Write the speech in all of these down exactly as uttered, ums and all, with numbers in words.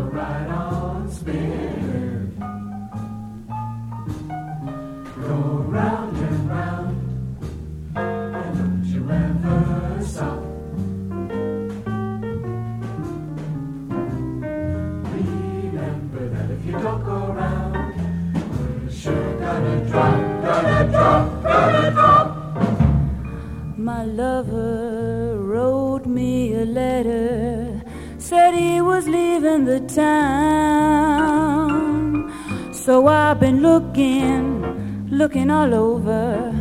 right on spinning. Go round and round, and don't you ever stop. Remember that if you don't go round, we're sure gonna drop, gonna drop, gonna drop. My lover wrote me a letter, said he was leaving the town. So I've been looking, looking all over.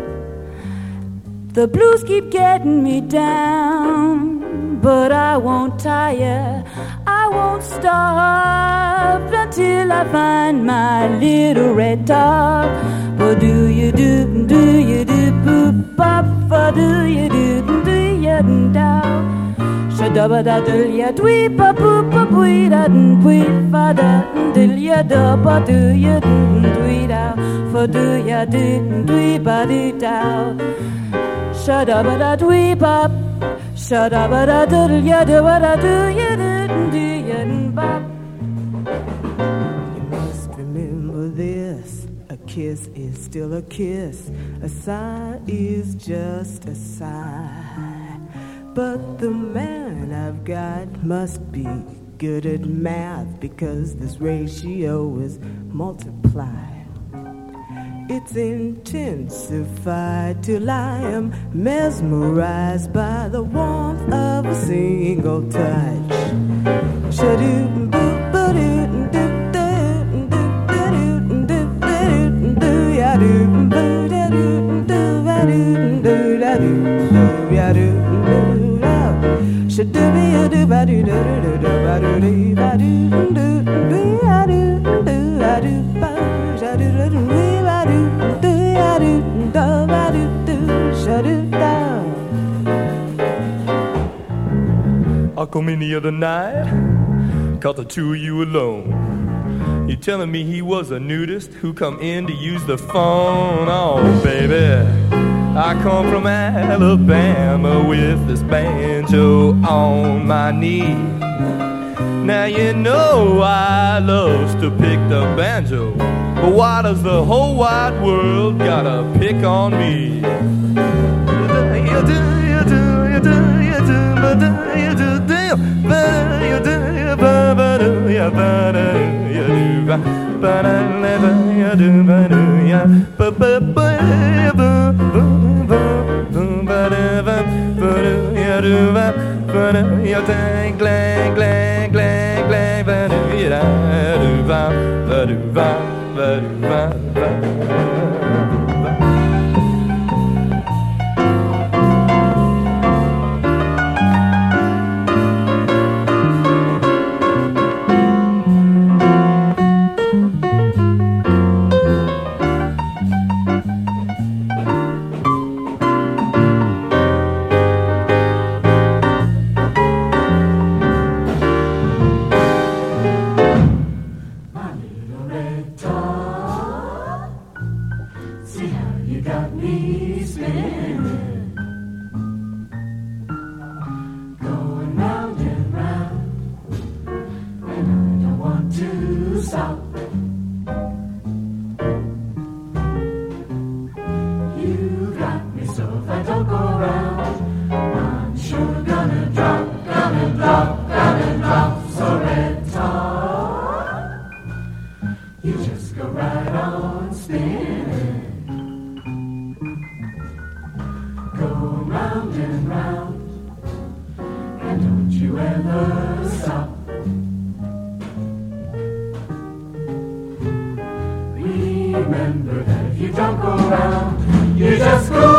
The blues keep getting me down, but I won't tire, I won't stop until I find my little red top. But do you do, do you do, boop, bop, for do you do, do you do, dow. Shadaba da dil ya dwee pa boop pa bwee da dun bwee fa da dil ya da ba do ya dun dwee dow. For do ya do, dwee ba do dow. Shadaba da dwee pop, shadaba da dil ya do ba da do ya do, do ya dun bop. You must remember this. A kiss is still a kiss. A sigh is just a sigh. But the man I've got must be good at math, because this ratio is multiply. It's intensified till I am mesmerized by the warmth of a single touch. Shadoo boo ba doo doo doo doo doo doo doo ya doo boo da doo doo ba doo doo da doo doo ya doo doo da. Shadoo be a doo ba doo doo doo doo ba doo doo ba doo doo doo ya doo doo ya doo ba ja doo doo doo ba doo doo ya doo doo ba doo doo shadoo da. I come in the other night, caught the two of you alone. You telling me he was a nudist who come in to use the phone? Oh, baby, I come from Alabama with this banjo on my knee. Now you know I loves to pick the banjo, but why does the whole wide world gotta pick on me? You do, you do, you do, you do, you do, you do, you do, you Remember that if you don't go round, you just go